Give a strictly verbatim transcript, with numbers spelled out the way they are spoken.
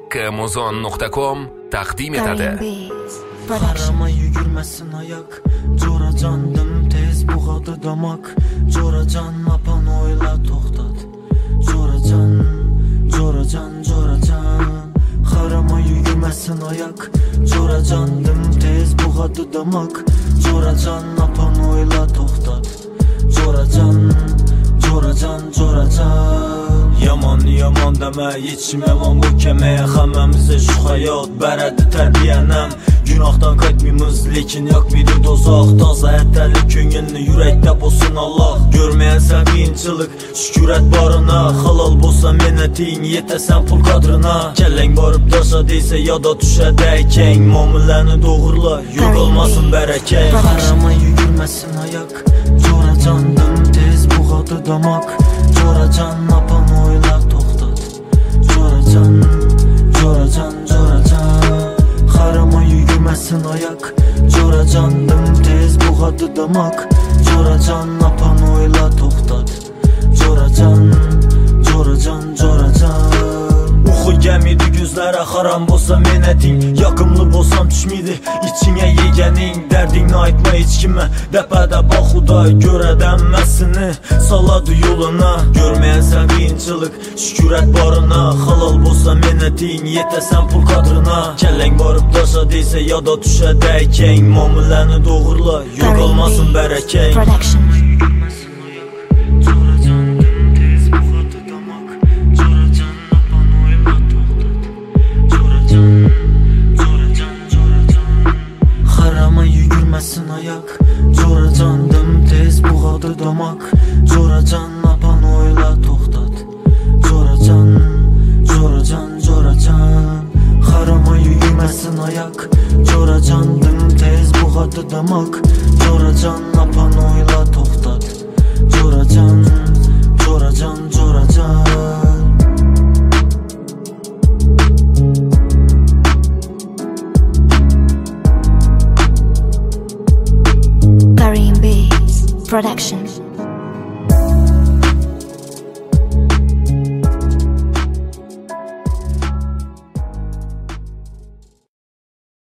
Kamuzon nuqta com taqdim etadi. Qarama yugurmasin oyoq, jo'rajondim tez bug'adi damak. Jo'rajon apan o'yla to'xtat. Jo'rajon, jo'rajon, jo'rajon. Qarama yugurmasin oyoq, jo'rajondim tez bug'adi damak. Jo'rajon apan o'yla to'xtat. Jo'rajon, jo'rajon, jo'rajon. Yomon yomon dema, yetishim yomon bu keme. Hammamizda shu hayot baradi tarbiyanam. Gunohdan qaytmaymiz, lekin yoqmaydi dozoq. Toza aytalik ko'ngilni yurakda bo'lsin Alloh. Ko'rmaysan qiyinchilik, shukurat borina. Halol bo'lsa meni teng, yetasan pul qadrina. Kallang borib dasa desa yoda tushadi keng. Muomalani to'g'rila, yo'q olmasin barakang. Qarama yugurmasin oyoq, jo'rajondim tez bug'adi damak. Jo'rajon apan o'yla to'xtat. Jo'rajon, jo'rajon, jo'rajon. Qarama yugurmasin oyoq, jo'rajondim tez bug'adi damak. Jo'rajon apan o'yla to'xtat. Jo'rajon, jo'rajon, jo'rajon. Uxugamidi ko'zlari harom bo'lsa meni ting. Yoqimli bo'lsam tushmaydi ichingga yeganing. Dardingni aytma hech kimga, dapada boq Xudoy ko'radi hammasini, soladi yo'lina. Ko'rmaysan qiyinchilik, shukurat borina. Halol bo'lsa meni teng, yetasan pul qadrina. Kallang borib dasa desa yoda tushadi keng. Muomalani to'g'rila, yo'q olmasin barakang. Oyoq, jo'rajondim tez bug'adi damak. Jo'rajon apan o'yla to'xtat. Jo'rajon, jo'rajon, jo'rajon. Qarama yugurmasin oyoq, jo'rajondim tez bug'adi damak. Jo'rajon apan o'yla to'xtat. Jo'rajon, jo'rajon, jo'rajon. Karim Beats Production.